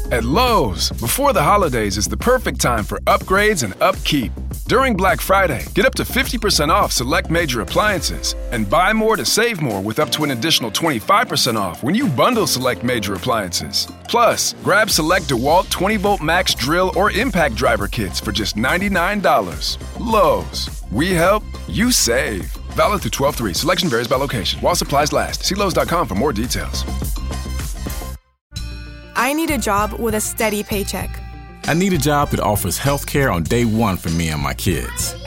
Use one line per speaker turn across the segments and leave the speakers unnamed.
At Lowe's, before the holidays is the perfect time for upgrades and upkeep. During Black Friday, get up to 50% off select major appliances and buy more to save more with up to an additional 25% off when you bundle select major appliances. Plus, grab select DeWalt 20-volt max drill or impact driver kits for just $99. Lowe's. We help, you save. Valid through 12/3. Selection varies by location. While supplies last. See Lowe's.com for more details.
I need a job with a steady paycheck.
I need a job that offers health care on day one for me and my kids.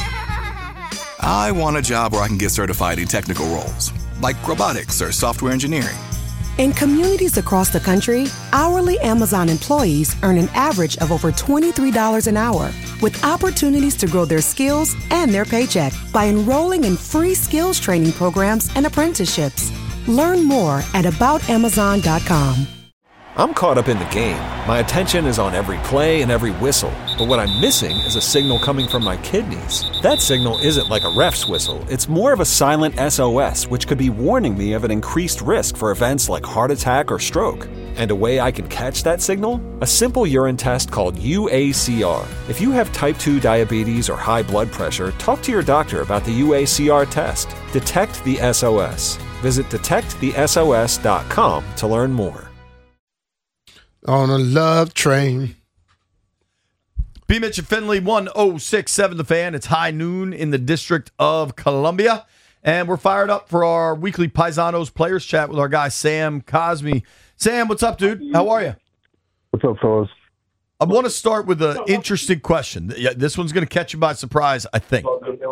I want a job where I can get certified in technical roles, like robotics or software engineering.
In communities across the country, hourly Amazon employees earn an average of over $23 an hour, with opportunities to grow their skills and their paycheck by enrolling in free skills training programs and apprenticeships. Learn more at aboutamazon.com.
I'm caught up in the game. My attention is on every play and every whistle. But what I'm missing is a signal coming from my kidneys. That signal isn't like a ref's whistle. It's more of a silent SOS, which could be warning me of an increased risk for events like heart attack or stroke. And a way I can catch that signal? A simple urine test called UACR. If you have type 2 diabetes or high blood pressure, talk to your doctor about the UACR test. Detect the SOS. Visit detectthesos.com to learn more.
On a love train.
B. Mitch and Finley, 106.7 The Fan. It's high noon in the District of Columbia. And we're fired up for our weekly Paisanos Players Chat with our guy, Sam Cosme. Sam, what's up, dude? How are you?
What's up, fellas?
I want to start with an interesting question. Yeah, this one's going to catch you by surprise, I think.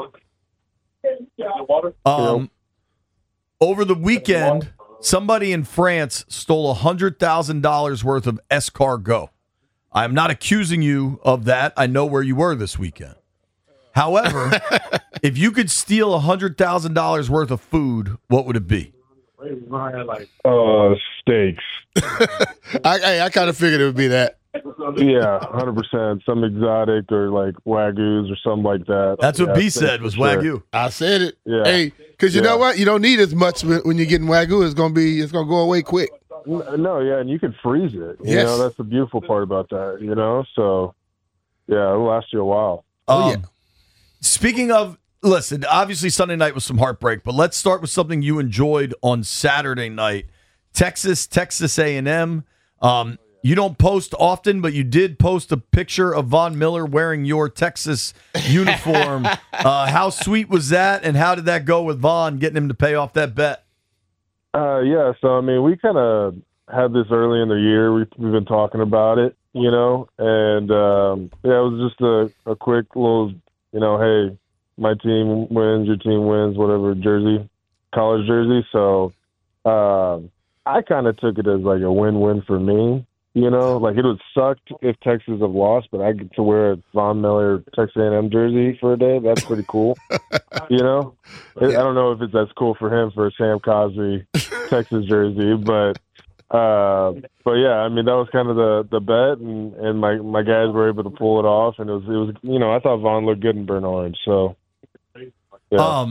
Over the weekend, somebody in France stole $100,000 worth of escargot. I am not accusing you of that. I know where you were this weekend. However, if you could steal $100,000 worth of food, what would it be?
Steaks.
I kind of figured it would be that.
Yeah, 100%. Some exotic or like Wagyus or something like that.
That's what B said was Wagyu.
Sure.
I said it.
Yeah.
Hey, because you know what? You don't need as much when you're getting Wagyu. It's gonna go away quick.
No, yeah, and you can freeze it. You
Yes.
know, that's the beautiful part about that. You know, so yeah, it'll last you a while.
Yeah.
Speaking of, listen, obviously Sunday night was some heartbreak, but let's start with something you enjoyed on Saturday night. Texas A&M. You don't post often, but you did post a picture of Von Miller wearing your Texas uniform. How sweet was that, and how did that go with Von, getting him to pay off that bet?
Yeah, so, I mean, we kind of had this early in the year. We've been talking about it, you know, and, yeah, it was just a quick little, you know, hey, my team wins, your team wins, whatever, jersey, college jersey. So I kind of took it as like a win-win for me. You know, like it would suck if Texas have lost, but I get to wear a Von Miller Texas A&M jersey for a day. That's pretty cool. You know, I don't know if it's as cool for him for a Sam Cosme Texas jersey, but yeah, I mean that was kind of the bet, and my guys were able to pull it off, and it was you know, I thought Von looked good in burnt orange, so yeah.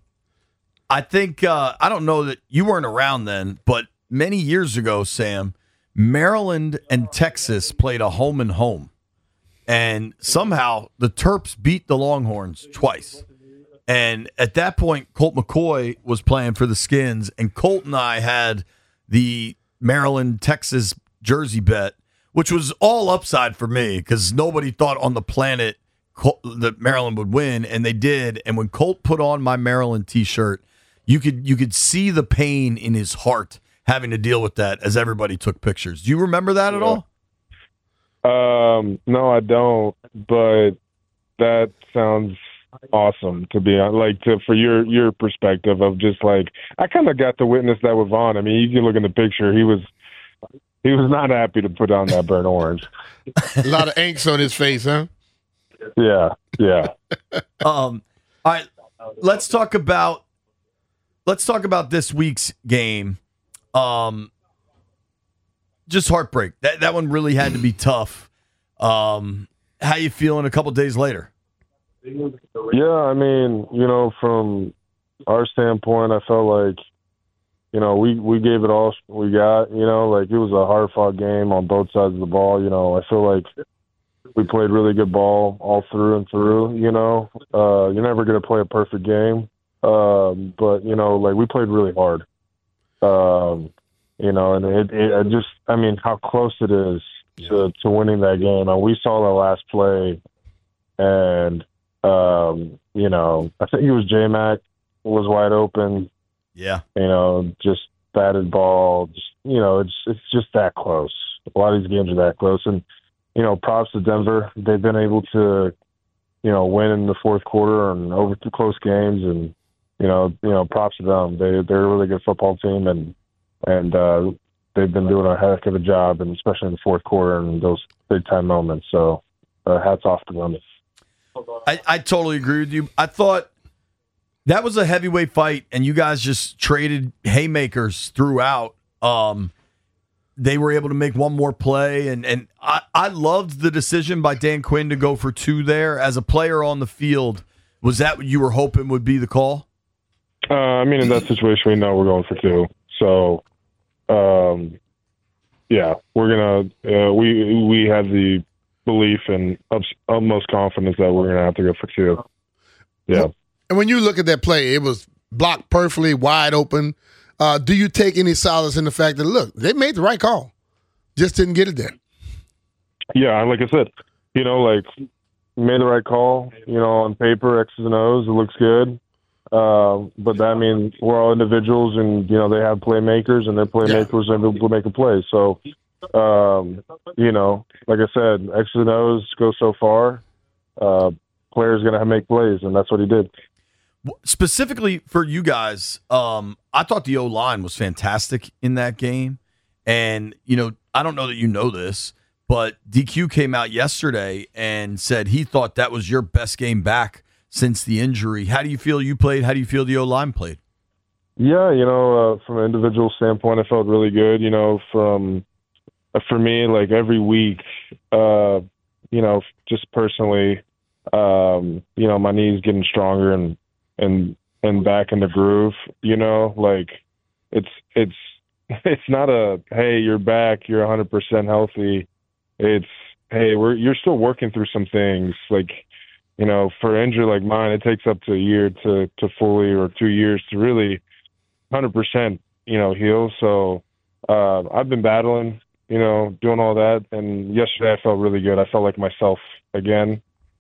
I think I don't know that you weren't around then, but many years ago, Sam, Maryland and Texas played a home and home, and somehow the Terps beat the Longhorns twice. And at that point, Colt McCoy was playing for the Skins, and Colt and I had the Maryland-Texas jersey bet, which was all upside for me because nobody thought on the planet that Maryland would win, and they did. And when Colt put on my Maryland T-shirt, you could see the pain in his heart having to deal with that as everybody took pictures. Do you remember that at all?
No, I don't. But that sounds awesome to be on. Like for your perspective of just like I kind of got to witness that with Vaughn. I mean, you can look in the picture. He was not happy to put on that burnt orange.
A lot of angst on his face, huh?
Yeah.
All right, let's talk about this week's game. Just heartbreak. That one really had to be tough. How you feeling a couple days later?
Yeah, I mean, you know, from our standpoint, I felt like, you know, we gave it all we got. You know, like it was a hard fought game on both sides of the ball. You know, I feel like we played really good ball all through and through. You know, you're never going to play a perfect game, but you know, like we played really hard. You know, and it just, I mean, how close it is to winning that game. And we saw the last play, and you know, I think it was J-Mac was wide open.
Yeah.
You know, just batted ball. Just, you know, it's just that close. A lot of these games are that close. And, you know, props to Denver. They've been able to, you know, win in the fourth quarter and over two close games. And, you know, props to them. They're a really good football team, and they've been doing a heck of a job, and especially in the fourth quarter and those big time moments. So hats off to them.
I totally agree with you. I thought that was a heavyweight fight, and you guys just traded haymakers throughout. They were able to make one more play, and I loved the decision by Dan Quinn to go for two there. As a player on the field, was that what you were hoping would be the call?
I mean, in that situation, we know we're going for two. So, yeah, we're gonna. We have the belief and utmost confidence that we're gonna have to go for two. Yeah.
And when you look at that play, it was blocked perfectly, wide open. Do you take any solace in the fact that, look, they made the right call, just didn't get it there?
Yeah, like I said, you know, like made the right call. You know, on paper, X's and O's, it looks good. But that means we're all individuals, and you know they have playmakers, and they're playmakers, and they'll make a play. So, you know, like I said, X's and O's go so far. Player's going to make plays, and that's what he did.
Specifically for you guys, I thought the O-line was fantastic in that game. And, you know, I don't know that you know this, but DQ came out yesterday and said he thought that was your best game back since the injury. How do you feel you played? How do you feel the O-line played?
Yeah, you know, from an individual standpoint, I felt really good. You know, for me, like every week, you know, just personally, you know, my knee's getting stronger and back in the groove, you know, like it's not a, hey, you're back, you're 100% healthy. It's, hey, you're still working through some things. Like, you know, for an injury like mine, it takes up to a year to fully, or 2 years to really 100%, you know, heal. So, I've been battling, you know, doing all that. And yesterday I felt really good. I felt like myself again.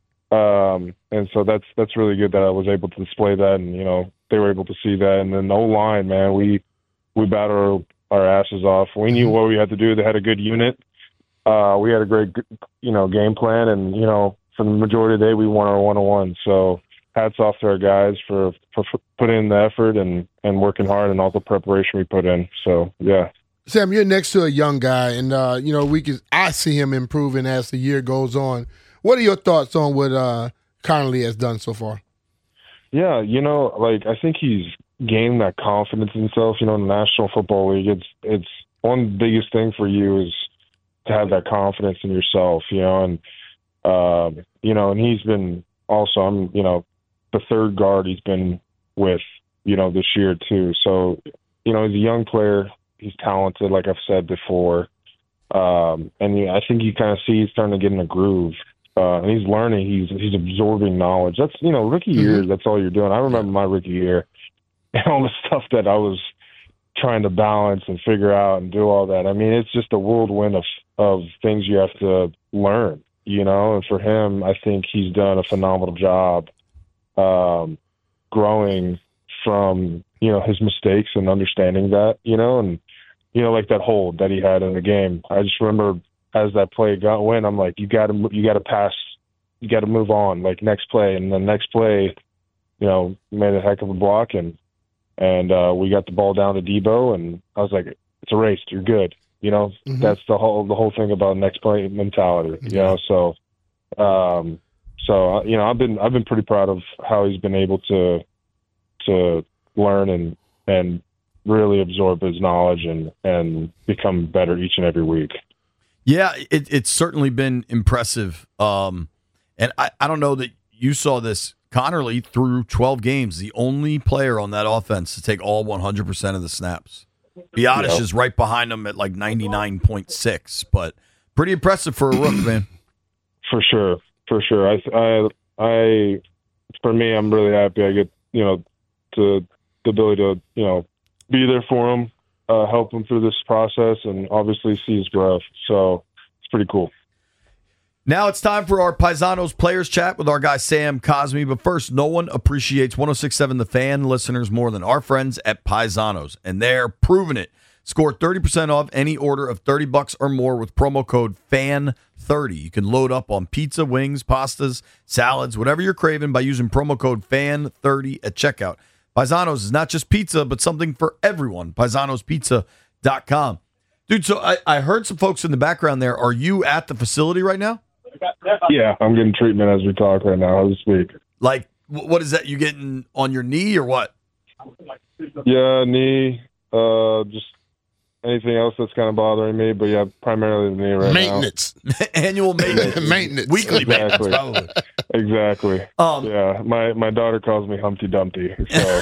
And so that's really good that I was able to display that, and, you know, they were able to see that. And then the O-line, man, we battled our asses off. We knew what we had to do. They had a good unit. We had a great, you know, game plan, and, you know, for the majority of the day, we won our 1-on-1. So hats off to our guys for putting in the effort and working hard, and all the preparation we put in. So, yeah.
Sam, you're next to a young guy, and, you know, I see him improving as the year goes on. What are your thoughts on what Connolly has done so far?
Yeah, you know, like I think he's gained that confidence in himself. You know, in the National Football League, it's one of the biggest thing for you is to have that confidence in yourself. You know, and you know, and he's been also, you know, the third guard he's been with, you know, this year too. So, you know, he's a young player. He's talented, like I've said before, and I think you kind of see he's starting to get in a groove. And he's learning. He's absorbing knowledge. That's, you know, rookie year. That's all you're doing. I remember my rookie year and all the stuff that I was trying to balance and figure out and do all that. I mean, it's just a whirlwind of things you have to learn, you know. And for him, I think he's done a phenomenal job growing from, you know, his mistakes and understanding that, you know, and, you know, like that hold that he had in the game. I just remember, as that play went, I'm like, you got to pass, you got to move on, like next play. And the next play, you know, made a heck of a block, and we got the ball down to Debo, and I was like, it's erased, you're good. You know, that's the whole thing about next play mentality, you know? So, you know, I've been pretty proud of how he's been able to learn and really absorb his knowledge and become better each and every week.
Yeah, it's certainly been impressive. And I don't know that you saw this, Connerly, through 12 games, the only player on that offense to take all 100% of the snaps. Biadasz is right behind him at like 99.6, but pretty impressive for a rook, man.
For sure. I for me, I'm really happy I get, the ability to, be there for him, help him through this process, and obviously see his growth. So it's pretty cool.
Now it's time for our Paisanos Players Chat with our guy Sam Cosmi. But first, no one appreciates 106.7 The Fan listeners more than our friends at Paisanos, and they're proving it. Score 30% off any order of $30 or more with promo code FAN30. You can load up on pizza, wings, pastas, salads, whatever you're craving by using promo code FAN30 at checkout. Paisanos is not just pizza, but something for everyone. Paisanospizza.com. Dude, so I heard some folks in the background there. Are you at the facility right now?
Yeah, I'm getting treatment as we talk right now this week.
Like, what is that? You getting on your knee or what?
Yeah, knee, just anything else that's kind of bothering me, but yeah, primarily the knee right
Maintenance.
Annual maintenance.
Maintenance.
Weekly maintenance, probably.
Exactly. Yeah, my daughter calls me Humpty Dumpty. So.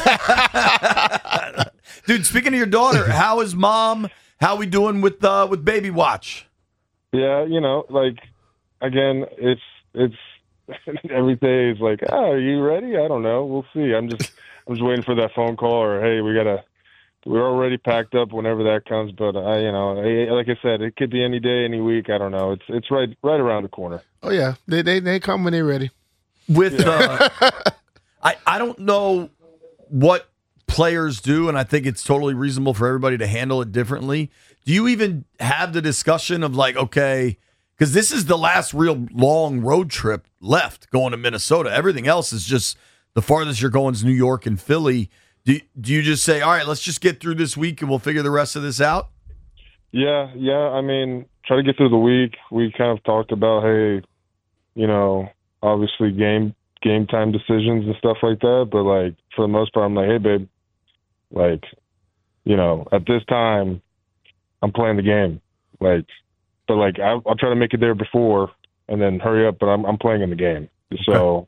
Dude, speaking of your daughter, how is mom? How we doing with baby watch?
Yeah, again, it's every day is like, are you ready? I don't know. We'll see. I'm just waiting for that phone call or, hey, we're already packed up whenever that comes. But like I said, it could be any day, any week. I don't know. It's right around the corner.
Oh yeah, they come when they're ready.
With I don't know what players do, and I think it's totally reasonable for everybody to handle it differently. Do you even have the discussion of like, okay, because this is the last real long road trip left going to Minnesota. Everything else is just the farthest you're going is New York and Philly. Do you just say, all right, let's just get through this week and we'll figure the rest of this out?
Yeah. I mean, try to get through the week. We kind of talked about, hey, obviously game time decisions and stuff like that. But like for the most part, I'm like, hey, babe, like, at this time, I'm playing the game. Like, but like I'll try to make it there before and then hurry up. But I'm playing in the game. So,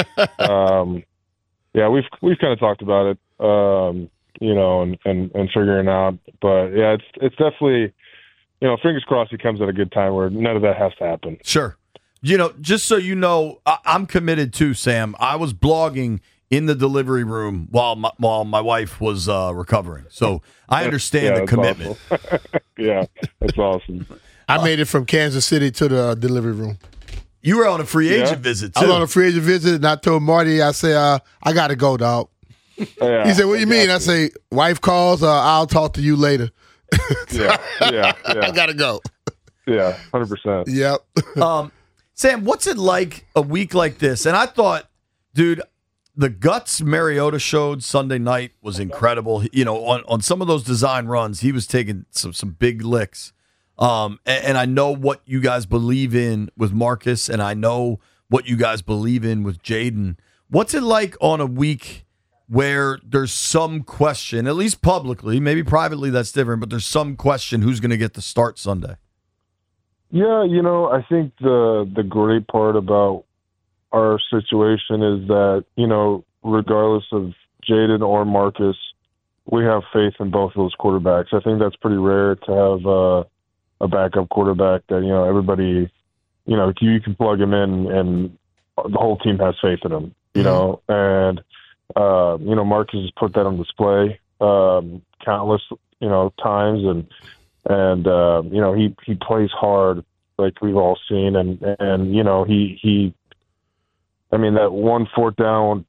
yeah, we've kind of talked about it. And figuring out, but yeah, it's definitely, fingers crossed he comes at a good time where none of that has to happen.
Sure. Just so you know, I'm committed too, Sam. I was blogging in the delivery room while my wife was recovering. So I understand the commitment.
Awesome. Yeah, that's awesome.
I made it from Kansas City to the delivery room.
You were on a free agent visit, too.
I was on a free agent visit, and I told Marty, I said, I got to go, dog.
Yeah,
he said, what do you mean? I say, wife calls, I'll talk to you later.
Yeah.
I got to go.
Yeah, 100%.
Yep.
Sam, what's it like a week like this? And I thought, dude, the guts Mariota showed Sunday night was incredible. On some of those design runs, he was taking some big licks. And I know what you guys believe in with Marcus, and I know what you guys believe in with Jaden. What's it like on a week where there's some question, at least publicly, maybe privately that's different, but there's some question who's going to get the start Sunday?
Yeah, I think the great part about our situation is that, regardless of Jaden or Marcus, we have faith in both of those quarterbacks. I think that's pretty rare to have a backup quarterback that, everybody, you can plug him in and the whole team has faith in him, and, Marcus has put that on display countless, times and he plays hard like we've all seen. And that 1 4th down,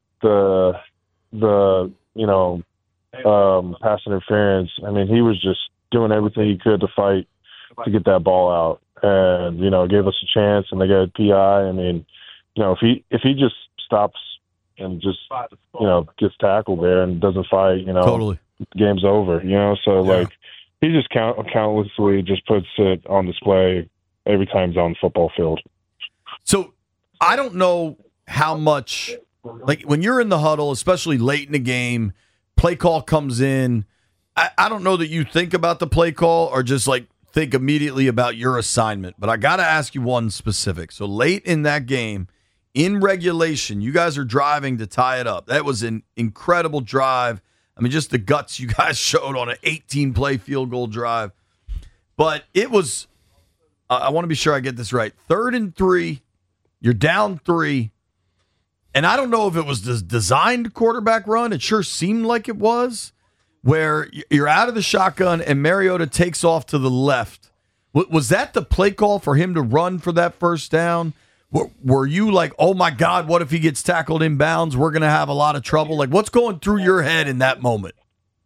pass interference. I mean, he was just doing everything he could to fight to get that ball out and, gave us a chance and they got a PI. I mean, if he just stops and just, gets tackled there and doesn't fight,
totally,
game's over, So, like, he just countlessly just puts it on display every time he's on the football field.
So I don't know how much, like, when you're in the huddle, especially late in the game, play call comes in. I don't know that you think about the play call or just, like, think immediately about your assignment. But I got to ask you one specific. So late in that game, in regulation. You guys are driving to tie it up. That was an incredible drive. I mean, just the guts you guys showed on an 18-play field goal drive. But it was, I want to be sure I get this right, 3rd and 3, you're down 3, and I don't know if it was the designed quarterback run. It sure seemed like it was, where you're out of the shotgun and Mariota takes off to the left. Was that the play call for him to run for that first down? Were you like, oh, my God, what if he gets tackled in bounds? We're going to have a lot of trouble. Like, what's going through your head in that moment?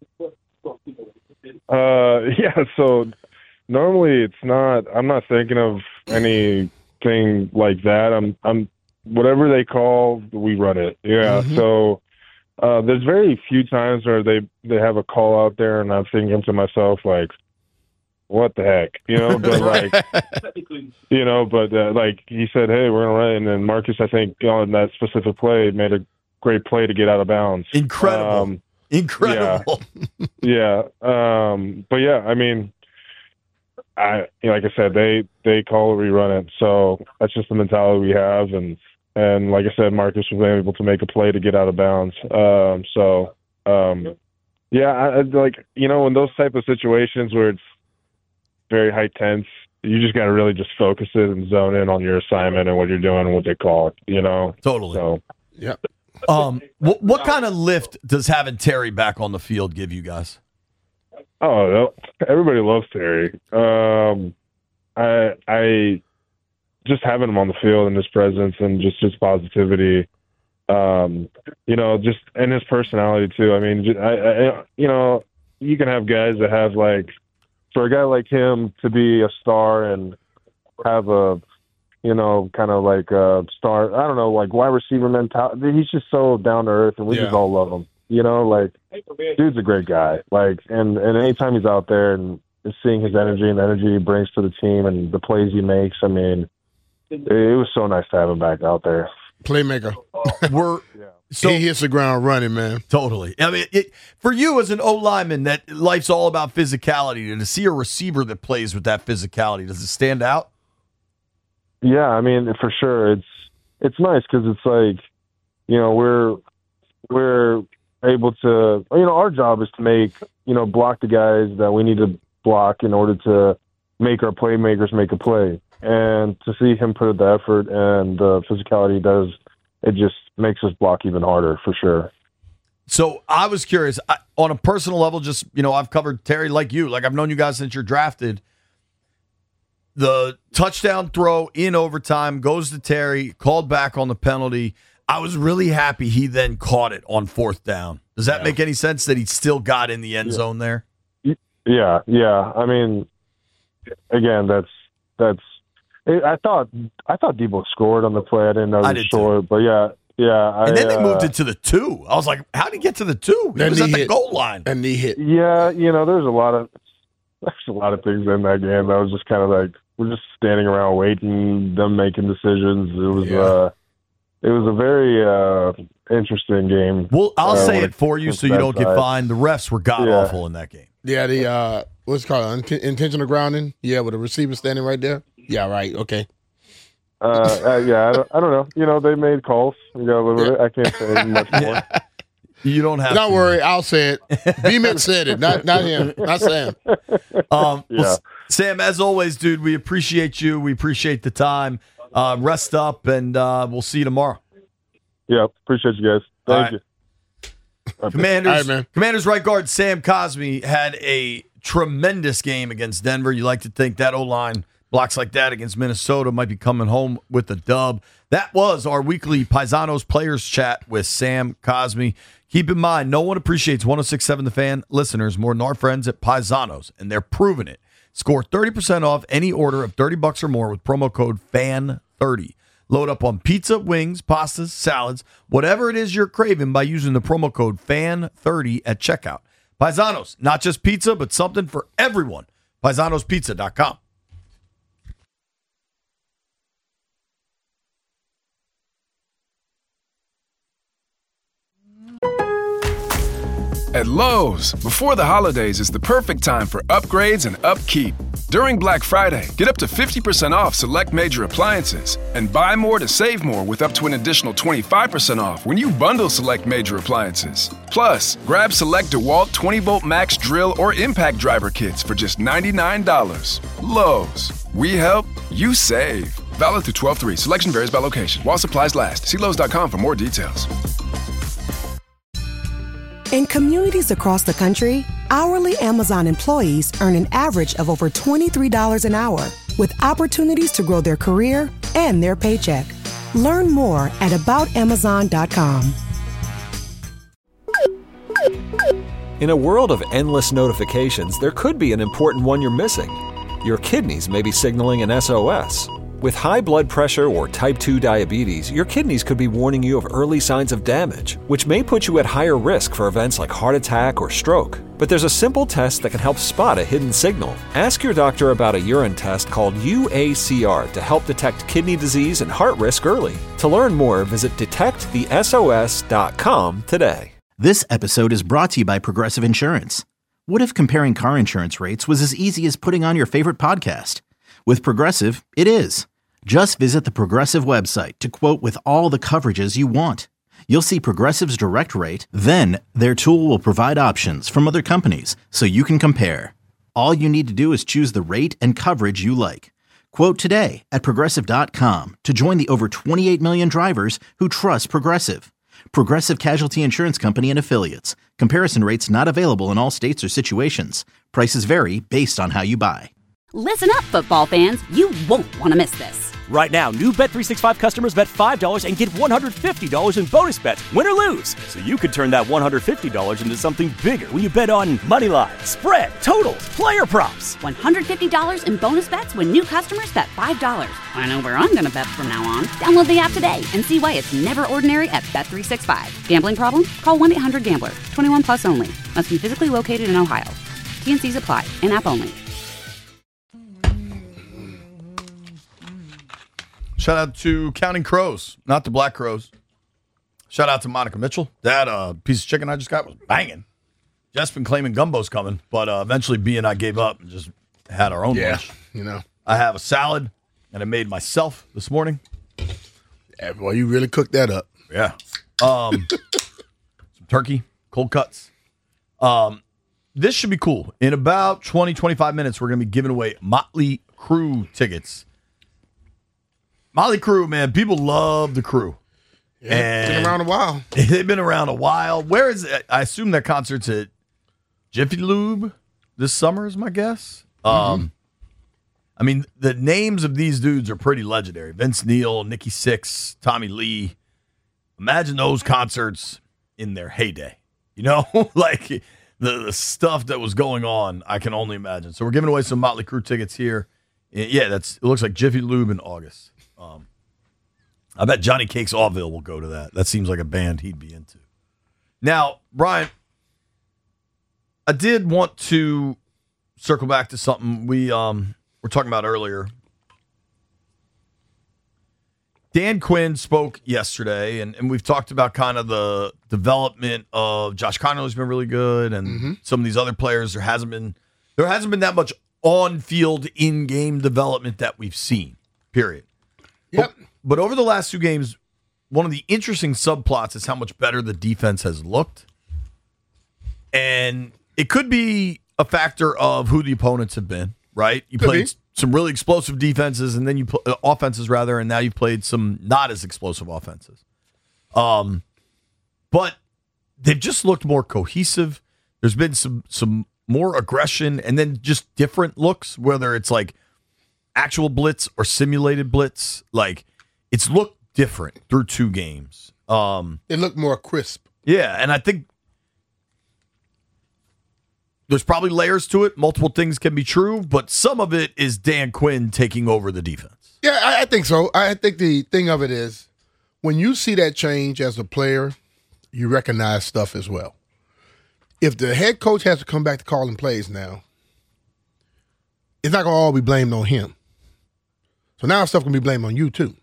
Yeah, so normally it's not – I'm not thinking of anything like that. I'm whatever they call, we run it. Yeah, so there's very few times where they have a call out there and I'm thinking to myself, like, what the heck, but like, like he said, hey, we're going to run. And then Marcus, I think on that specific play made a great play to get out of bounds.
Incredible. Incredible.
Yeah. But yeah, I mean, like I said, they call it, we run it. So that's just the mentality we have. And like I said, Marcus was able to make a play to get out of bounds. Yeah, I like, in those type of situations where it's very high tense, you just got to really just focus it and zone in on your assignment and what you're doing and what they call it,
Totally.
So,
yeah.
What kind of lift does having Terry back on the field give you guys?
Oh, everybody loves Terry. I just having him on the field and his presence and just his positivity, just and his personality too. I mean, you can have guys that have like, for a guy like him to be a star and have a, kind of like a star, I don't know, like wide receiver mentality. He's just so down to earth and we just all love him. Dude's a great guy. Like, and anytime he's out there and seeing his energy and the energy he brings to the team and the plays he makes, I mean, it was so nice to have him back out there.
Playmaker.
So
he hits the ground running, man.
Totally. I mean, for you as an O-lineman, that life's all about physicality. And to see a receiver that plays with that physicality, does it stand out?
Yeah, I mean, for sure. It's nice because it's like, we're able to, our job is to make, block the guys that we need to block in order to make our playmakers make a play. And to see him put in the effort and the physicality he does, it just makes us block even harder, for sure.
So I was curious, on a personal level, just, I've covered Terry like you. Like, I've known you guys since you're drafted. The touchdown throw in overtime goes to Terry, called back on the penalty. I was really happy he then caught it on 4th down. Does that make any sense that he still got in the end zone there?
Yeah. I mean, again, that's. I thought Debo scored on the play. I didn't know he scored, but yeah.
And then they moved it to the 2. I was like, how did he get to the 2? He was at the goal line.
And he hit.
Yeah, there's a lot of things in that game that was just kind of like we're just standing around waiting, them making decisions. It was a very interesting game.
Well, I'll say it for you so you don't get fined. The refs were god-awful in that game.
Yeah, the what's it called? Intentional grounding? Yeah, with a receiver standing right there? Yeah, right. Okay.
I don't know. They made calls. I can't say much more.
You don't have
Don't
to.
worry, I'll say it. B-Mick said it, not him, not Sam.
Well, Sam, as always, dude, we appreciate you. We appreciate the time. Rest up, and we'll see you tomorrow.
Yeah, appreciate you guys. Thank you.
Commanders right guard Sam Cosmi had a tremendous game against Denver. You like to think that O-line blocks like that against Minnesota might be coming home with the dub. That was our weekly Paisanos Players Chat with Sam Cosmi. Keep in mind, no one appreciates 106.7 The Fan listeners more than our friends at Paisanos, and they're proving it. Score 30% off any order of $30 or more with promo code FAN30. Load up on pizza, wings, pastas, salads, whatever it is you're craving by using the promo code FAN30 at checkout. Paisanos, not just pizza, but something for everyone. Paisanospizza.com.
At Lowe's, before the holidays is the perfect time for upgrades and upkeep. During Black Friday, get up to 50% off select major appliances and buy more to save more with up to an additional 25% off when you bundle select major appliances. Plus, grab select DeWalt 20-volt max drill or impact driver kits for just $99. Lowe's. We help, you save. Valid through 12/3. Selection varies by location. While supplies last. See Lowe's.com for more details.
In communities across the country, hourly Amazon employees earn an average of over $23 an hour, with opportunities to grow their career and their paycheck. Learn more at aboutamazon.com.
In a world of endless notifications, there could be an important one you're missing. Your kidneys may be signaling an SOS. With high blood pressure or type 2 diabetes, your kidneys could be warning you of early signs of damage, which may put you at higher risk for events like heart attack or stroke. But there's a simple test that can help spot a hidden signal. Ask your doctor about a urine test called UACR to help detect kidney disease and heart risk early. To learn more, visit detectthesos.com today.
This episode is brought to you by Progressive Insurance. What if comparing car insurance rates was as easy as putting on your favorite podcast? With Progressive, it is. Just visit the Progressive website to quote with all the coverages you want. You'll see Progressive's direct rate, then their tool will provide options from other companies so you can compare. All you need to do is choose the rate and coverage you like. Quote today at Progressive.com to join the over 28 million drivers who trust Progressive. Progressive Casualty Insurance Company and Affiliates. Comparison rates not available in all states or situations. Prices vary based on how you buy.
Listen up, football fans. You won't want to miss this.
Right now, new Bet365 customers bet $5 and get $150 in bonus bets, win or lose. So you could turn that $150 into something bigger when you bet on money line, spread, totals, player props.
$150 in bonus bets when new customers bet $5. I know where I'm going to bet from now on. Download the app today and see why it's never ordinary at Bet365. Gambling problem? Call 1-800-GAMBLER. 21 plus only. Must be physically located in Ohio. T&Cs apply. In-app only.
Shout out to Counting Crows, not the Black Crows. Shout out to Monica Mitchell. That piece of chicken I just got was banging. Jeff's been claiming gumbo's coming, but eventually B and I gave up and just had our own lunch.
You know.
I have a salad, and I made myself this morning.
Yeah, boy, you really cooked that up.
Yeah. Some turkey, cold cuts. This should be cool. In about 20, 25 minutes, we're going to be giving away Motley Crue tickets. Motley Crue, man, people love the Crew.
Yeah, and been around a while.
They've been around a while. Where is it? I assume their concert's at Jiffy Lube this summer is my guess. I mean, the names of these dudes are pretty legendary. Vince Neil, Nikki Sixx, Tommy Lee. Imagine those concerts in their heyday. You know, like the stuff that was going on, I can only imagine. So we're giving away some Motley Crue tickets here. Yeah, it looks like Jiffy Lube in August. I bet Johnny Cakes Allville will go to that. That seems like a band he'd be into. Now, Brian, I did want to circle back to something we were talking about earlier. Dan Quinn spoke yesterday, and we've talked about kind of the development of Josh Connerly's been really good, and some of these other players. There hasn't been that much on-field, in-game development that we've seen, period.
Yep.
But over the last two games, one of the interesting subplots is how much better the defense has looked. And it could be a factor of who the opponents have been, right? You played some really explosive defenses and then offenses, and now you've played some not as explosive offenses. But they've just looked more cohesive. There's been some more aggression and then just different looks, whether it's like actual blitz or simulated blitz. Like, it's looked different through two games.
It looked more crisp.
Yeah, and I think there's probably layers to it. Multiple things can be true, but some of it is Dan Quinn taking over the defense.
Yeah, I think so. I think the thing of it is when you see that change as a player, you recognize stuff as well. If the head coach has to come back to calling plays now, it's not going to all be blamed on him. So now stuff can be blamed on you too.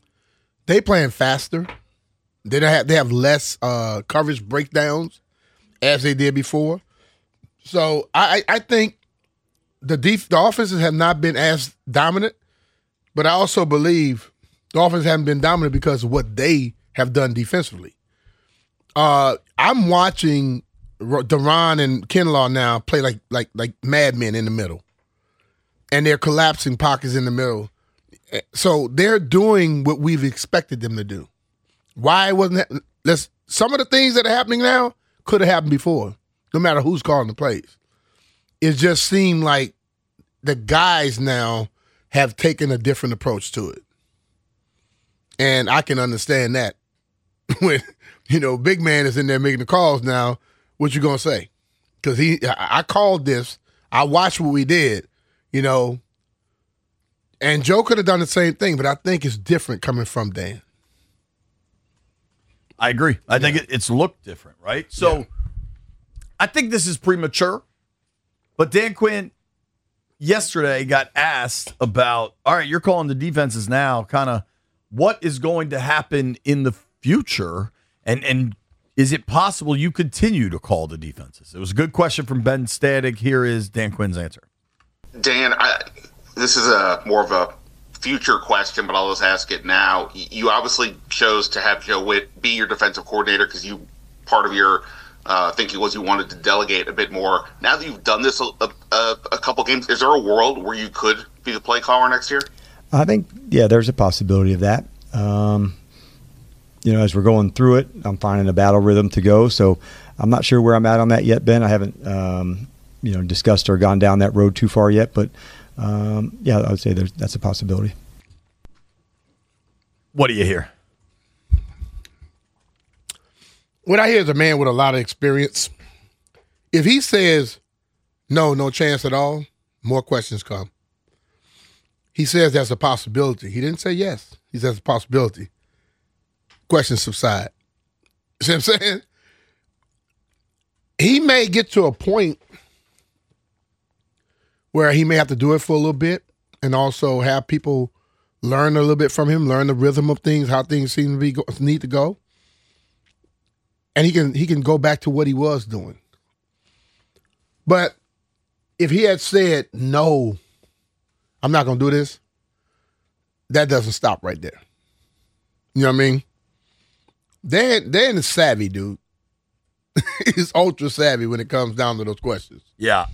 They playing faster. They have less coverage breakdowns. as they did before. So I think the offenses have not been as dominant, but I also believe the offense haven't been dominant because of what they have done defensively. I'm watching Deron and Kinlaw now play like madmen in the middle, and they're collapsing pockets in the middle. So they're doing what we've expected them to do. Why wasn't that? Some of the things that are happening now could have happened before, no matter who's calling the plays. It just seemed like the guys now have taken a different approach to it. And I can understand that. When, big man is in there making the calls now, what you going to say? Because I called this. I watched what we did, and Joe could have done the same thing, but I think it's different coming from Dan.
I agree. I think it's looked different, right? So I think this is premature, but Dan Quinn yesterday got asked about, all right, you're calling the defenses now, kind of what is going to happen in the future, and is it possible you continue to call the defenses? It was a good question from Ben Static. Here is Dan Quinn's answer.
Dan, this is more of a future question, but I'll just ask it now. You obviously chose to have Joe Witt be your defensive coordinator because part of your thinking was you wanted to delegate a bit more. Now that you've done this a couple games, is there a world where you could be the play caller next year?
I think, there's a possibility of that. As we're going through it, I'm finding a battle rhythm to go. So I'm not sure where I'm at on that yet, Ben. I haven't, discussed or gone down that road too far yet. But, I would say that's a possibility.
What do you hear?
What I hear is a man with a lot of experience. If he says, no chance at all, more questions come. He says that's a possibility. He didn't say yes. He says it's a possibility. Questions subside. See what I'm saying? He may get to a point where he may have to do it for a little bit and also have people learn a little bit from him, learn the rhythm of things, how things seem to need to go. And he can go back to what he was doing. But if he had said, no, I'm not going to do this, that doesn't stop right there. You know what I mean? Dan is savvy, dude. He's ultra savvy when it comes down to those questions.
Yeah.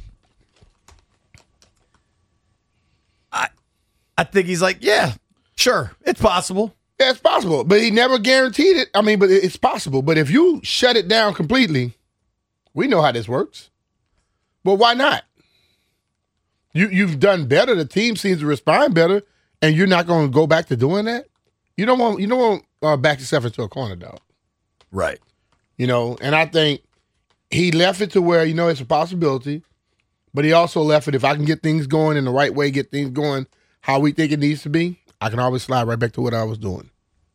I think he's like, yeah, sure, it's possible.
Yeah, it's possible, but he never guaranteed it. I mean, but it's possible. But if you shut it down completely, we know how this works. But why not? You've done better. The team seems to respond better, and you're not going to go back to doing that. You don't want back yourself into a corner, dog.
Right.
And I think he left it to where it's a possibility, but he also left it if I can get things going in the right way, get things going how we think it needs to be, I can always slide right back to what I was doing.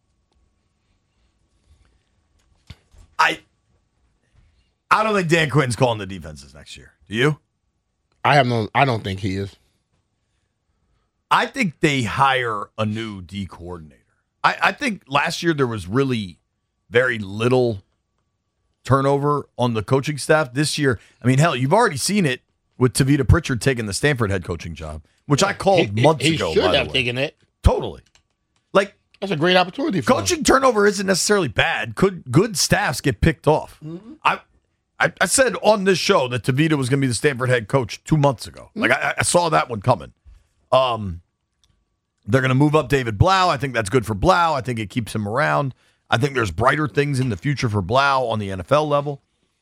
I don't think Dan Quinn's calling the defenses next year. Do you?
I don't think he is.
I think they hire a new D coordinator. I think last year there was really very little turnover on the coaching staff. This year, I mean, hell, you've already seen it with Tavita Pritchard taking the Stanford head coaching job, which I called months ago.
He should have taken it.
Totally. Like,
that's a great opportunity for
coaching turnover isn't necessarily bad. Good staffs get picked off. Mm-hmm. I said on this show that Tavita was going to be the Stanford head coach 2 months ago. Like, I saw that one coming. They're going to move up David Blau. I think that's good for Blau. I think it keeps him around. I think there's brighter things in the future for Blau on the NFL level.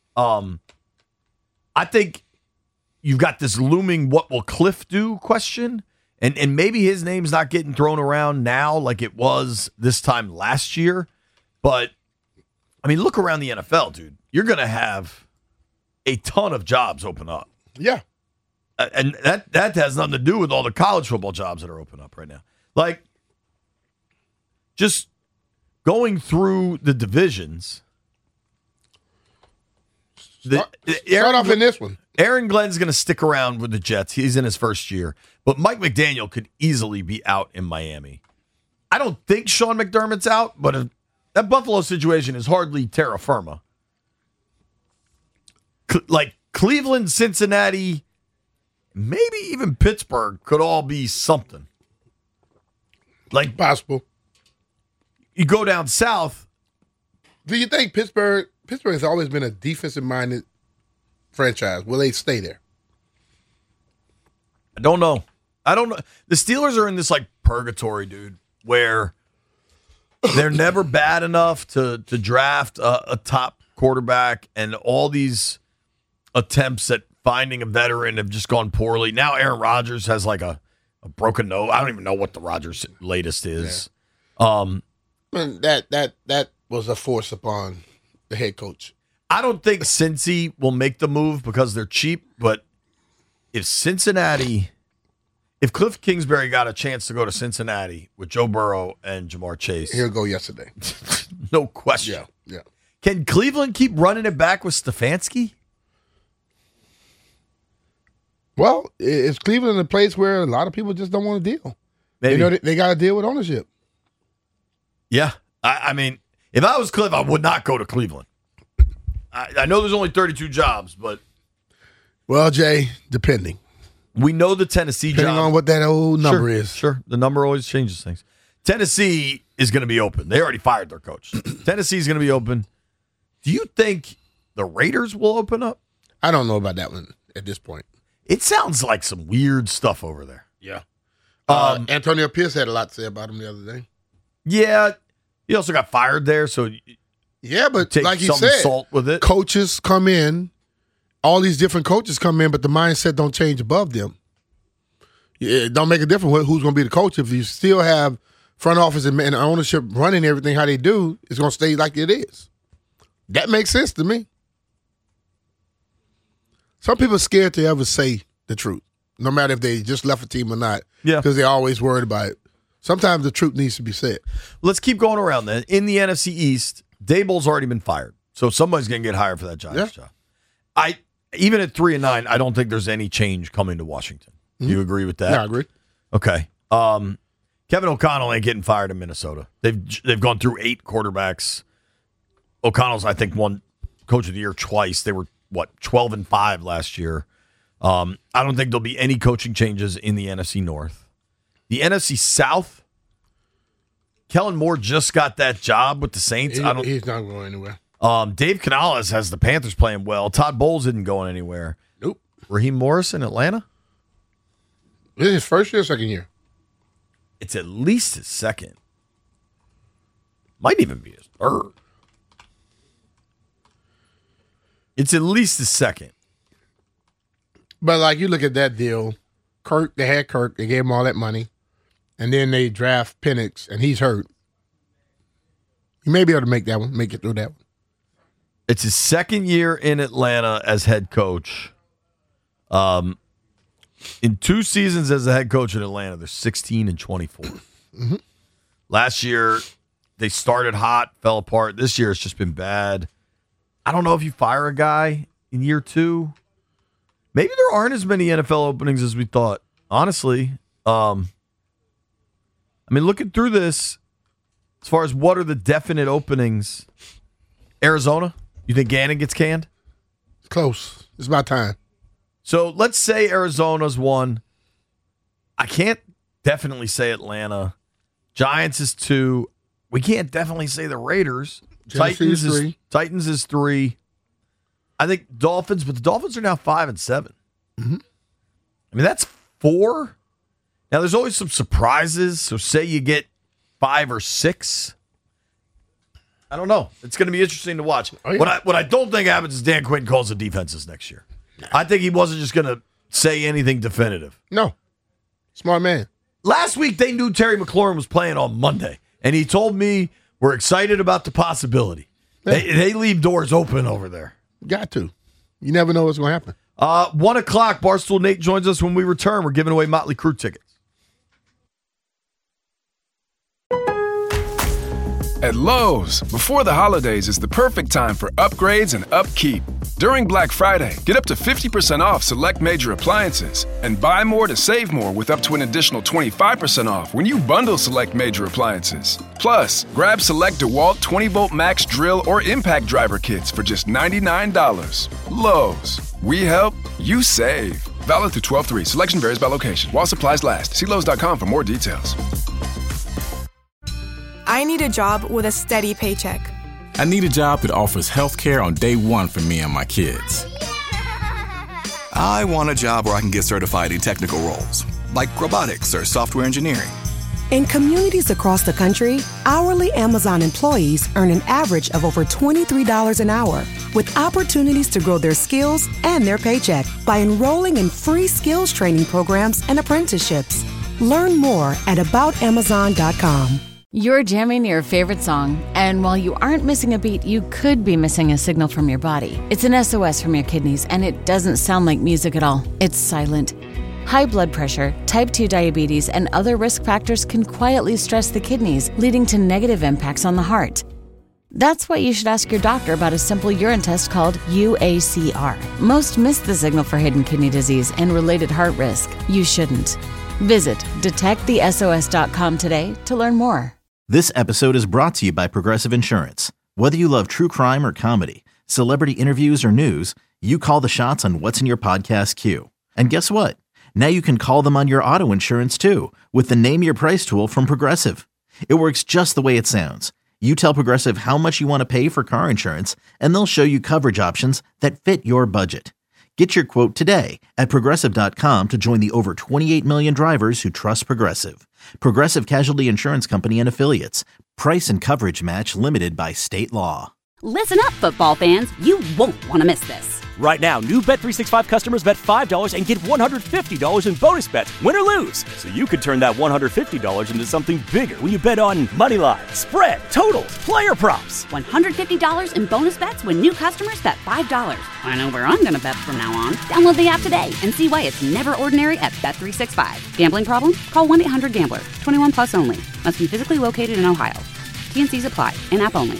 I think you've got this looming what will Cliff do question, and maybe his name's not getting thrown around now like it was this time last year. But, I mean, look around the NFL, dude. You're going to have a ton of jobs open up.
Yeah.
And that has nothing to do with all the college football jobs that are open up right now. Like, just going through the divisions.
Start off in this one.
Aaron Glenn's going to stick around with the Jets. He's in his first year. But Mike McDaniel could easily be out in Miami. I don't think Sean McDermott's out, but that Buffalo situation is hardly terra firma. like Cleveland, Cincinnati, maybe even Pittsburgh could all be something. Like
possible.
You go down south.
Do you think Pittsburgh has always been a defensive-minded franchise? Will they stay there?
I don't know. The Steelers are in this like purgatory, dude, where they're never bad enough to draft a top quarterback, and all these attempts at finding a veteran have just gone poorly. Now Aaron Rodgers has like a broken nose. I don't even know what the Rodgers latest is.
Yeah. That was a force upon the head coach.
I don't think Cincy will make the move because they're cheap, but if Cliff Kingsbury got a chance to go to Cincinnati with Joe Burrow and Jamar Chase,
he'll go yesterday.
No question.
Yeah.
Can Cleveland keep running it back with Stefanski?
Well, is Cleveland a place where a lot of people just don't want to deal?
Maybe.
They got to deal with ownership.
Yeah. I mean, if I was Cliff, I would not go to Cleveland. I know there's only 32 jobs, but...
Well, Jay, depending.
We know the Tennessee
depending
job.
on what that old number is.
Sure. The number always changes things. Tennessee is going to be open. They already fired their coach. Tennessee is going to be open. Do you think the Raiders will open up?
I don't know about that one at this point.
It sounds like some weird stuff over there.
Yeah. Antonio Pierce had a lot to say about him the other day.
Yeah. He also got fired there, so
yeah, but
take
like you
some
said,
salt with it.
Coaches come in, all these different coaches come in, but the mindset don't change above them. It don't make a difference who's going to be the coach. If you still have front office and ownership running everything how they do, it's going to stay like it is. That makes sense to me. Some people are scared to ever say the truth, no matter if they just left a team or not.
Yeah,
because they're always worried about it. Sometimes the truth needs to be said.
Let's keep going around then. In the NFC East, Daboll's already been fired, so somebody's going to get hired for that Giants job. Even at 3-9, I don't think there's any change coming to Washington. Do you agree with that?
Yeah, I agree.
Okay. Kevin O'Connell ain't getting fired in Minnesota. They've gone through 8 quarterbacks. O'Connell's, I think, won Coach of the Year twice. They were 12-5 last year. I don't think there'll be any coaching changes in the NFC North. The NFC South, Kellen Moore just got that job with the Saints.
He's not going anywhere.
Dave Canales has the Panthers playing well. Todd Bowles isn't going anywhere.
Nope.
Raheem Morris in Atlanta?
Is it his first year or second year?
It's at least his second. Might even be his third. It's at least his second.
But like you look at that deal, they had Kirk, they gave him all that money, and then they draft Penix, and he's hurt. You may be able to make it through that one.
It's his second year in Atlanta as head coach. In 2 seasons as a head coach in Atlanta, they're 16-24.
Mm-hmm.
Last year, they started hot, fell apart. This year, it's just been bad. I don't know if you fire a guy in year 2. Maybe there aren't as many NFL openings as we thought. Honestly, looking through this, as far as what are the definite openings, Arizona, you think Gannon gets canned?
It's close. It's about time.
So let's say Arizona's one. I can't definitely say Atlanta. Giants is 2. We can't definitely say the Raiders. Titans is 3. I think Dolphins, but the Dolphins are now 5-7.
Mm-hmm.
That's 4. Now there's always some surprises. So say you get 5 or 6. I don't know. It's going to be interesting to watch.
Oh, yeah.
What I don't think happens is Dan Quinn calls the defenses next year. I think he wasn't just going to say anything definitive.
No. Smart man.
Last week, they knew Terry McLaurin was playing on Monday, and he told me we're excited about the possibility. Yeah. They leave doors open over there.
Got to. You never know what's going to happen.
1 o'clock, Barstool Nate joins us. When we return, we're giving away Motley Crue tickets.
At Lowe's, before the holidays is the perfect time for upgrades and upkeep. During Black Friday, get up to 50% off select major appliances and buy more to save more with up to an additional 25% off when you bundle select major appliances. Plus, grab select DeWalt 20-volt max drill or impact driver kits for just $99. Lowe's, we help, you save. Valid through 12/3. Selection varies by location. While supplies last. See Lowe's.com for more details.
I need a job with a steady paycheck.
I need a job that offers health care on day one for me and my kids.
I want a job where I can get certified in technical roles, like robotics or software engineering.
In communities across the country, hourly Amazon employees earn an average of over $23 an hour, with opportunities to grow their skills and their paycheck by enrolling in free skills training programs and apprenticeships. Learn more at aboutamazon.com.
You're jamming your favorite song, and while you aren't missing a beat, you could be missing a signal from your body. It's an SOS from your kidneys, and it doesn't sound like music at all. It's silent. High blood pressure, type 2 diabetes, and other risk factors can quietly stress the kidneys, leading to negative impacts on the heart. That's why you should ask your doctor about a simple urine test called UACR. Most miss the signal for hidden kidney disease and related heart risk. You shouldn't. Visit detectthesos.com today to learn more.
This episode is brought to you by Progressive Insurance. Whether you love true crime or comedy, celebrity interviews or news, you call the shots on what's in your podcast queue. And guess what? Now you can call them on your auto insurance too with the Name Your Price tool from Progressive. It works just the way it sounds. You tell Progressive how much you want to pay for car insurance, and they'll show you coverage options that fit your budget. Get your quote today at Progressive.com to join the over 28 million drivers who trust Progressive. Progressive Casualty Insurance Company and Affiliates. Price and coverage match limited by state law.
Listen up, football fans. You won't want to miss this.
Right now, new Bet365 customers bet $5 and get $150 in bonus bets, win or lose. So you could turn that $150 into something bigger when you bet on money line, spread, totals, player props.
$150 in bonus bets when new customers bet $5. I know where I'm going to bet from now on. Download the app today and see why it's never ordinary at Bet365. Gambling problem? Call 1-800-GAMBLER. 21 plus only. Must be physically located in Ohio. T&Cs apply. In-app only.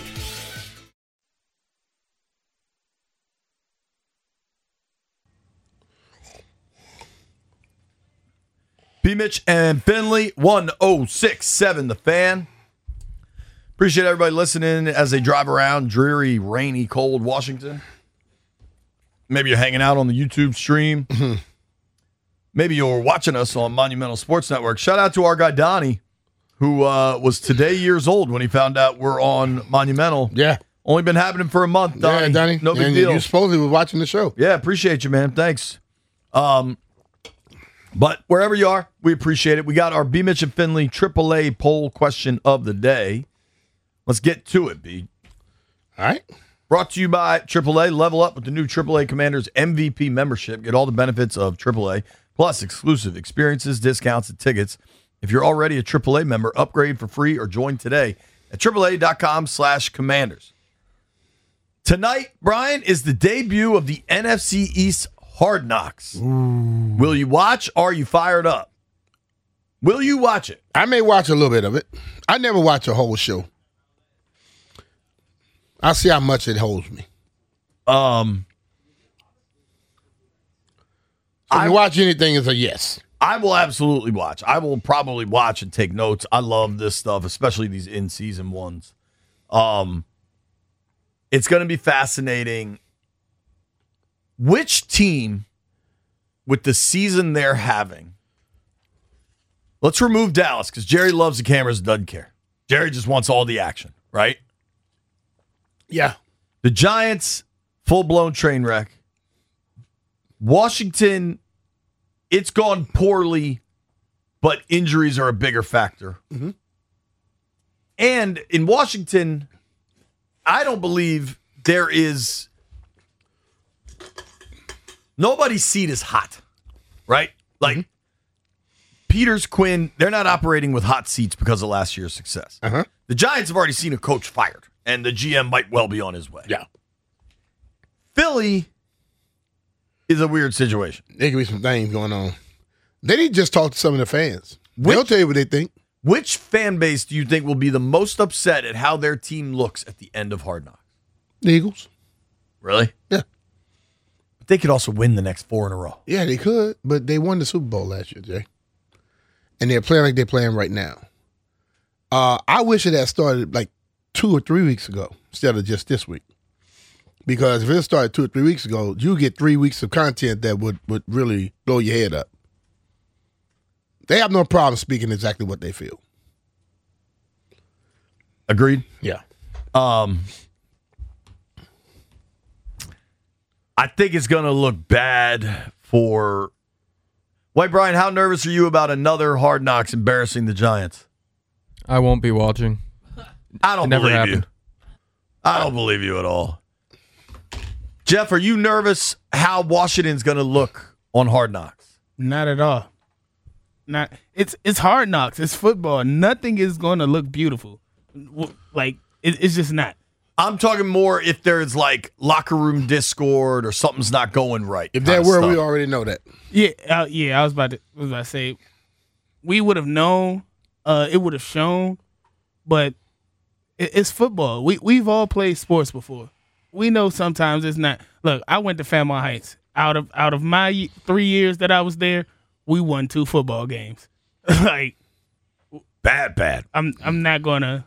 B. Mitch and Finley, 1067 The Fan. Appreciate everybody listening as they drive around dreary, rainy, cold Washington. Maybe you're hanging out on the YouTube stream. Maybe you're watching us on Monumental Sports Network. Shout out to our guy Donnie, who was today years old when he found out we're on Monumental.
Yeah.
Only been happening for a month, Donnie.
Yeah, Donnie.
No big
and
deal.
You supposedly was watching the show.
Yeah, appreciate you, man. Thanks. But wherever you are, we appreciate it. We got our B. Mitch and Finley AAA poll question of the day. Let's get to it, B.
All right.
Brought to you by AAA. Level up with the new AAA Commanders MVP membership. Get all the benefits of AAA, plus exclusive experiences, discounts, and tickets. If you're already a AAA member, upgrade for free or join today at AAA.com/Commanders. Tonight, Brian, is the debut of the NFC East Hard Knocks. Ooh. Will you watch? Are you fired up? Will you watch it?
I may watch a little bit of it. I never watch a whole show. I'll see how much it holds me. So if you watch anything, it's a yes.
I will absolutely watch. I will probably watch and take notes. I love this stuff, especially these in-season ones. It's going to be fascinating. Which team, with the season they're having, let's remove Dallas, because Jerry loves the cameras and doesn't care. Jerry just wants all the action, right?
Yeah.
The Giants, full-blown train wreck. Washington, it's gone poorly, but injuries are a bigger factor.
Mm-hmm.
And in Washington, I don't believe there is... Nobody's seat is hot, right? Like, Peters, Quinn, they're not operating with hot seats because of last year's success.
Uh-huh.
The Giants have already seen a coach fired, and the GM might well be on his way.
Yeah.
Philly is a weird situation.
There could be some things going on. They need to just talk to some of the fans. They'll tell you what they think.
Which fan base do you think will be the most upset at how their team looks at the end of Hard Knocks?
The Eagles.
Really?
Yeah.
But they could also win the next 4 in a row.
Yeah, they could, but they won the Super Bowl last year, Jay. And they're playing like they're playing right now. I wish it had started like 2 or 3 weeks ago instead of just this week. Because if it started 2 or 3 weeks ago, you get 3 weeks of content that would really blow your head up. They have no problem speaking exactly what they feel.
Agreed?
Yeah.
I think it's going to look bad for... White Brian, how nervous are you about another Hard Knocks embarrassing the Giants?
I won't be watching.
I don't
never
believe
happened.
you. I don't believe you at all. Jeff, are you nervous how Washington's going to look on Hard Knocks?
Not at all. It's Hard Knocks. It's football. Nothing is going to look beautiful. Like it's just not.
I'm talking more if there's like locker room discord or something's not going right.
If that were, we already know that.
Yeah. I was about to say we would have known. It would have shown, but it's football. We've all played sports before. We know sometimes it's not. Look, I went to Fairmont Heights. Out of my 3 years that I was there, we won 2 football games. Like
bad.
I'm not gonna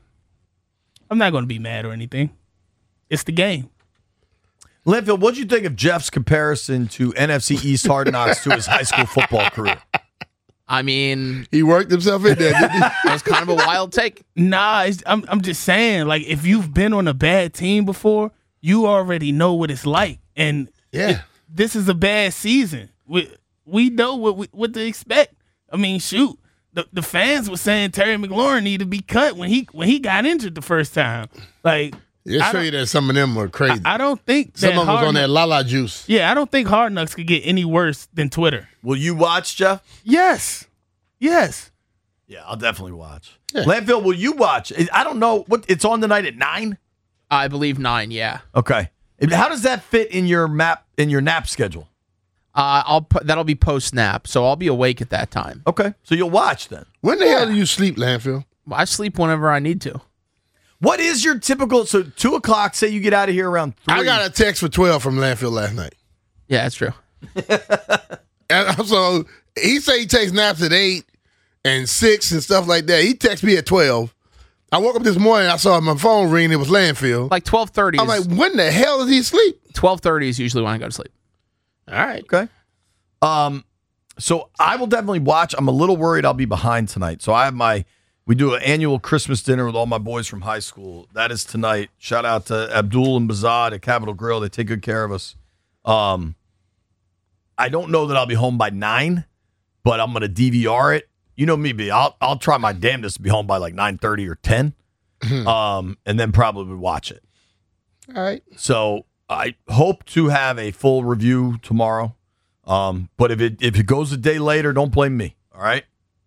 be mad or anything. It's the game.
Linfield, what'd you think of Jeff's comparison to NFC East Hard Knocks to his high school football career?
I mean,
he worked himself in there, didn't he?
That was kind of a wild take.
Nah, I'm just saying, like, if you've been on a bad team before, you already know what it's like. And this is a bad season. We know what to expect. I mean, shoot, the fans were saying Terry McLaurin needed to be cut when he got injured the first time. Like,
I'll show you that some of them were crazy.
I don't think
some of them was on that Lala juice.
Yeah, I don't think Hard Knocks could get any worse than Twitter.
Will you watch, Jeff?
Yes.
Yeah, I'll definitely watch. Yeah. Landfill, will you watch? I don't know. It's on tonight at 9?
I believe 9, yeah.
Okay. How does that fit in your nap schedule?
That'll be post-nap, so I'll be awake at that time.
Okay. So you'll watch then.
When the hell do you sleep, Landfill?
I sleep whenever I need to.
What is your typical, 2 o'clock, say you get out of here around 3?
I got a text for 12 from Landfill last night.
Yeah, that's true.
And so he say he takes naps at 8 and 6 and stuff like that. He texts me at 12. I woke up this morning, I saw my phone ring, it was Landfill.
Like 12:30.
I'm like, when the hell does he sleep?
12:30 is usually when I go to sleep.
All right.
Okay. So I will definitely watch. I'm a little worried I'll be behind tonight. So we do an annual Christmas dinner with all my boys from high school. That is tonight. Shout out to Abdul and Bazad at Capitol Grill. They take good care of us. I don't know that I'll be home by 9, but I'm going to DVR it. You know me, B. I'll try my damnedest to be home by like 9:30 or 10, and then probably watch it.
All right.
So I hope to have a full review tomorrow. But if it goes a day later, don't blame me. All right.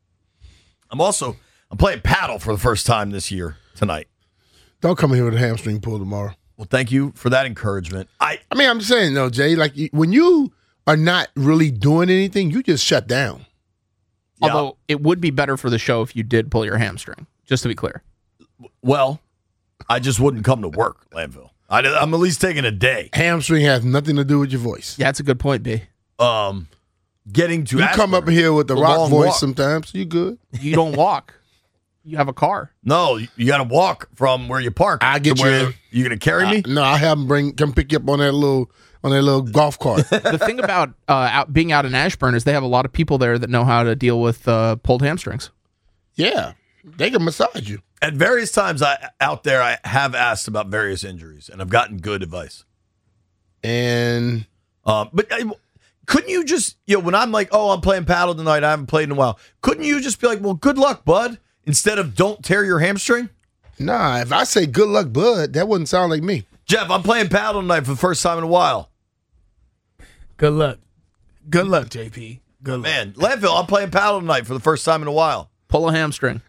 I'm playing paddle for the first time this year tonight.
Don't come here with a hamstring pull tomorrow.
Well, thank you for that encouragement. I
mean, I'm just saying, though, Jay, like when you are not really doing anything, you just shut down.
Yeah. Although it would be better for the show if you did pull your hamstring, just to be clear.
Well, I just wouldn't come to work, Landville. I'm at least taking a day.
Hamstring has nothing to do with your voice.
Yeah, that's a good point, B.
Getting to
you come up here with the rock voice sometimes. You good?
You don't walk. You have a car.
No, you got to walk from where you park.
I get you.
You going to carry me?
No, I have them come pick you up on that little golf cart.
The thing about being out in Ashburn is they have a lot of people there that know how to deal with pulled hamstrings.
Yeah, they can massage you.
At various times out there, I have asked about various injuries, and I've gotten good advice.
And
but couldn't you just, when I'm like, oh, I'm playing paddle tonight, I haven't played in a while, couldn't you just be like, well, good luck, bud, instead of don't tear your hamstring?
Nah, if I say good luck, bud, that wouldn't sound like me.
Jeff, I'm playing paddle tonight for the first time in a while.
Good luck. Good luck, JP. Good luck.
Man, Landville, I'm playing paddle tonight for the first time in a while.
Pull a hamstring.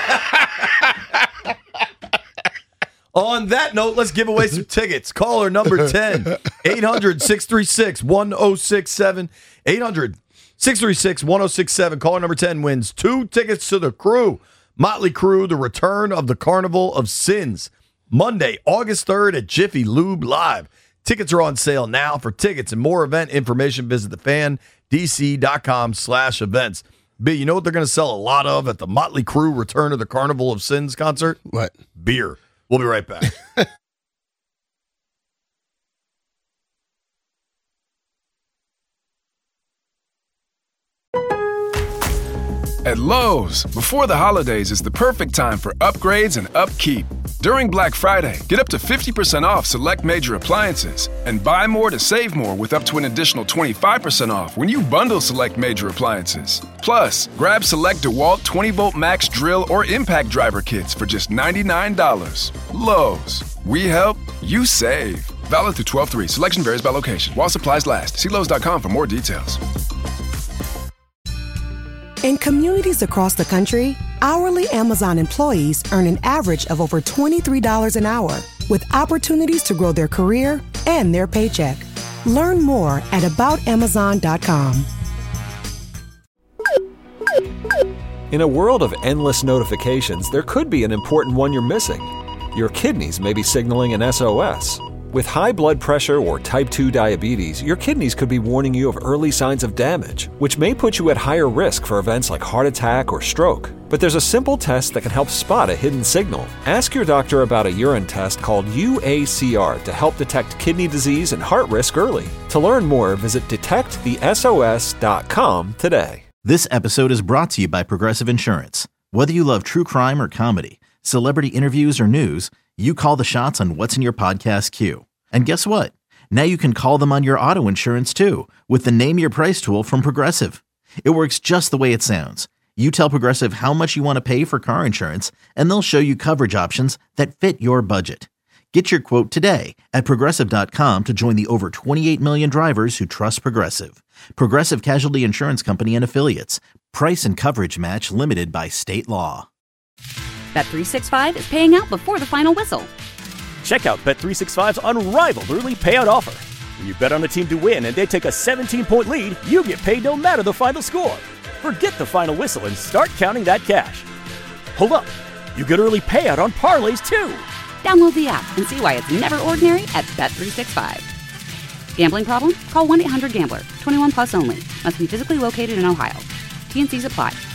On that note, let's give away some tickets. Caller number 10, 800-636-1067. 800-636-1067. Caller number 10 wins 2 tickets to the Crew. Motley Crue, the return of the Carnival of Sins. Monday, August 3rd at Jiffy Lube Live. Tickets are on sale now. For tickets and more event information, visit thefandc.com/events. B, you know what they're going to sell a lot of at the Motley Crue Return of the Carnival of Sins concert?
What?
Beer. We'll be right back.
At Lowe's, before the holidays is the perfect time for upgrades and upkeep. During Black Friday, get up to 50% off select major appliances and buy more to save more with up to an additional 25% off when you bundle select major appliances. Plus, grab select DeWalt 20-volt max drill or impact driver kits for just $99. Lowe's. We help, you save. Valid through 12/3. Selection varies by location. While supplies last. See Lowe's.com for more details.
In communities across the country, hourly Amazon employees earn an average of over $23 an hour, with opportunities to grow their career and their paycheck. Learn more at aboutamazon.com.
In a world of endless notifications, there could be an important one you're missing. Your kidneys may be signaling an SOS. With high blood pressure or type 2 diabetes, your kidneys could be warning you of early signs of damage, which may put you at higher risk for events like heart attack or stroke. But there's a simple test that can help spot a hidden signal. Ask your doctor about a urine test called UACR to help detect kidney disease and heart risk early. To learn more, visit detectthesos.com today.
This episode is brought to you by Progressive Insurance. Whether you love true crime or comedy, celebrity interviews or news, you call the shots on what's in your podcast queue. And guess what? Now you can call them on your auto insurance too with the Name Your Price tool from Progressive. It works just the way it sounds. You tell Progressive how much you want to pay for car insurance, and they'll show you coverage options that fit your budget. Get your quote today at Progressive.com to join the over 28 million drivers who trust Progressive. Progressive Casualty Insurance Company and Affiliates. Price and coverage match limited by state law.
Bet365 is paying out before the final whistle.
Check out Bet365's unrivaled early payout offer. When you bet on a team to win and they take a 17-point lead, you get paid no matter the final score. Forget the final whistle and start counting that cash. Hold up. You get early payout on parlays, too.
Download the app and see why it's never ordinary at Bet365. Gambling problem? Call 1-800-GAMBLER. 21 plus only. Must be physically located in Ohio. T&Cs apply.